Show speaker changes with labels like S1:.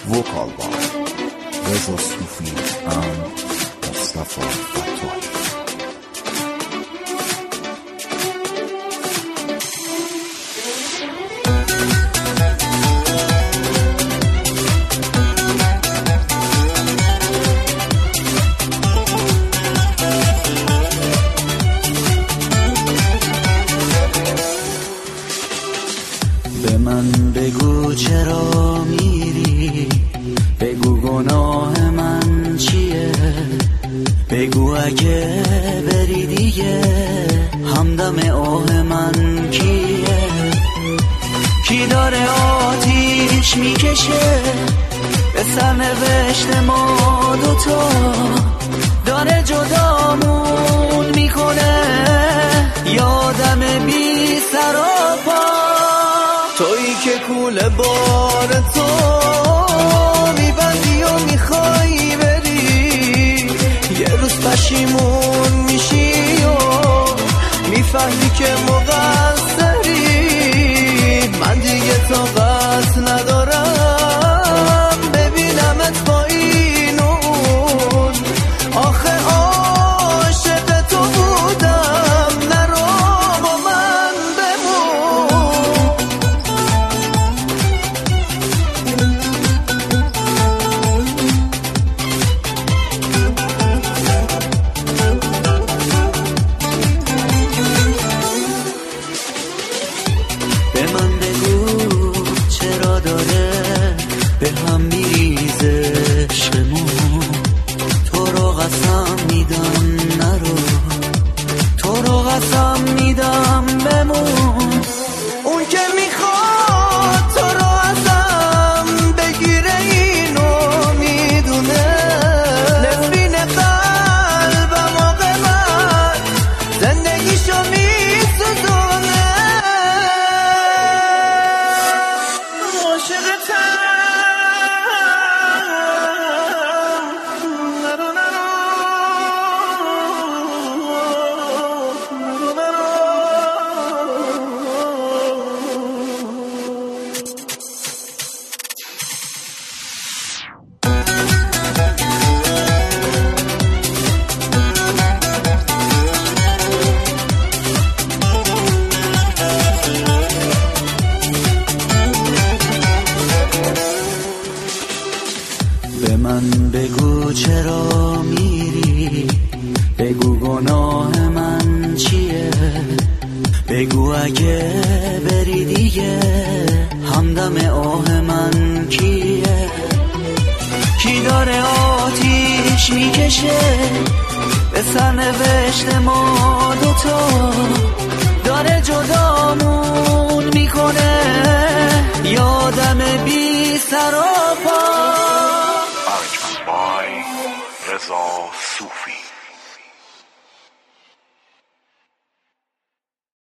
S1: Vocal by Reza Sufi and Mustafa Fatwahi.
S2: به من بگو چرا میری، بگو گناه من چیه، بگو اگه بری دیگه همدم آه من کیه، کی داره آتیش میکشه به سرنوشت ما دوتا، داره جدامون میکنه یادم بی سر و پا، تویی که کوله بار تو میبندی و میخوای بری، یه روز پشیمون میشی و میفهمی که مقصری، من دیگه طاقت ندارم ببینمت با این و اون، آخه عاشق تو بودم نرو با من بمون. به من بگو چرا داره به هم میریزه عشقمون، تو رو قسم میدم نرو، تو رو قسم میدم بمون، اون که میخواد تو رو ازم بگیره اینو میدونه، نفرین قلبم آقا من زندگیشو میسوزونه، عاشقتم نرو نرو نرو نرو. به من بگو چرا میری، بگو گناه من چیه، بگو اگه بری دیگه همدم آه من کیه، کی داره آتیش میکشه به سرنوشت ما دوتا، داره جدامون میکنه یادم بی سر و پا.
S1: Arrangement by Reza Sufi.